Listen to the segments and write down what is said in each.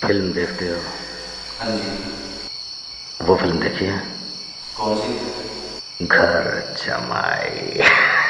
Film देखते हो? हाँ जी। वो फिल्म देखी है? कौन सी? घर जमाई।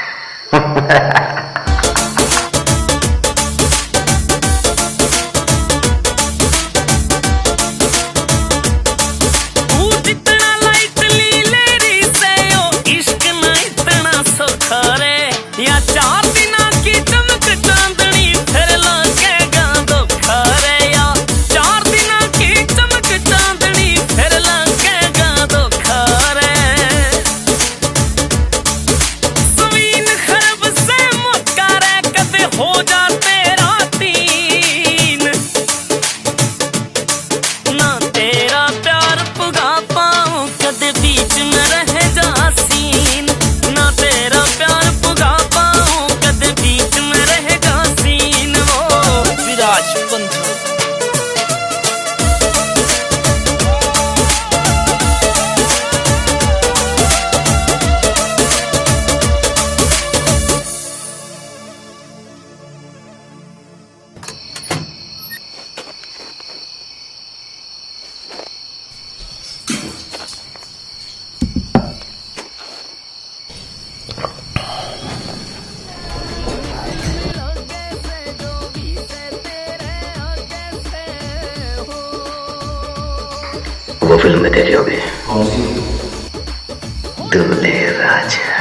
वो फिल्म में देखी होगी? कौन सी? दूल्हे राजा।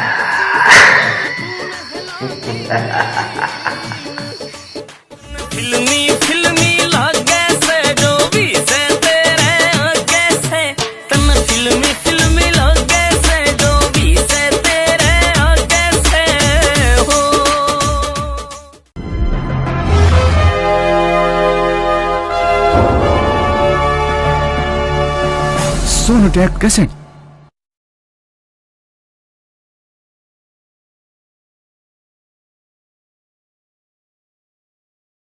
फिल्मी फिल्मी लागे से जो भी से तेरे आगे से तन फिल्मी फिल्मी लागे से जो भी से तेरे आगे से हो। सोनोटेक कैसेट